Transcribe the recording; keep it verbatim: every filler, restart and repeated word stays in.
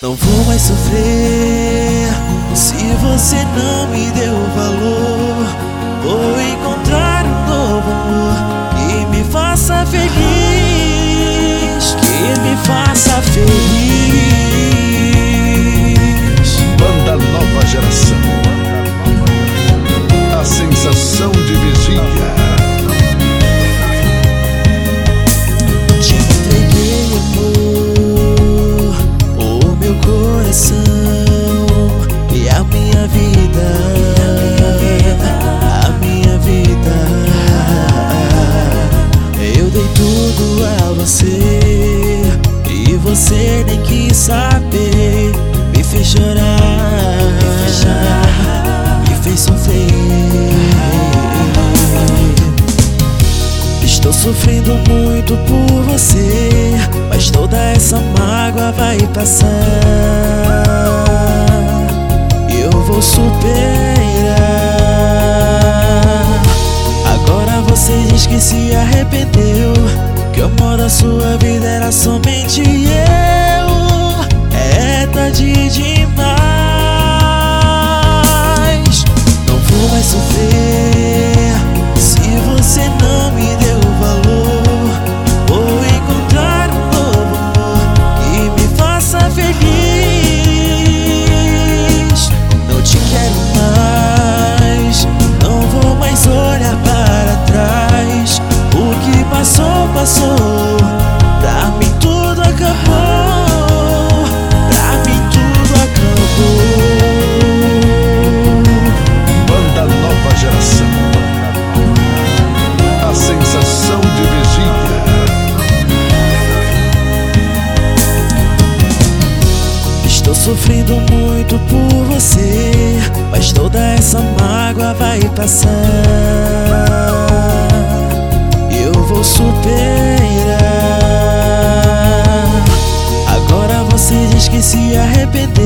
Não vou mais sofrer se você não me deu valor. Vou encontrar um novo amor que me faça feliz, que me faça feliz. Banda Nova Geração, a sensação de vigília. Te entreguei amor, o meu coração e a minha vida, a minha vida. Eu dei tudo a você e você nem quis saber. Me fez chorar, me fez sofrer. Estou sofrendo muito por você, mas toda essa mágoa vai passar. Eu vou superar. Agora você diz que se arrependeu, que o amor da sua vida era somente eu. É tarde demais. Não vou mais sofrer se você não me deu valor. Vou encontrar um novo amor que me faça feliz. Não te quero mais, não vou mais olhar para trás. O que passou, passou. Pra mim tudo acabou, pra mim tudo acabou. Banda Nova Geração, a sensação de vigília. Estou sofrendo muito por você, mas toda essa mágoa vai passar. Eu vou superar. Agora você diz que se arrependeu,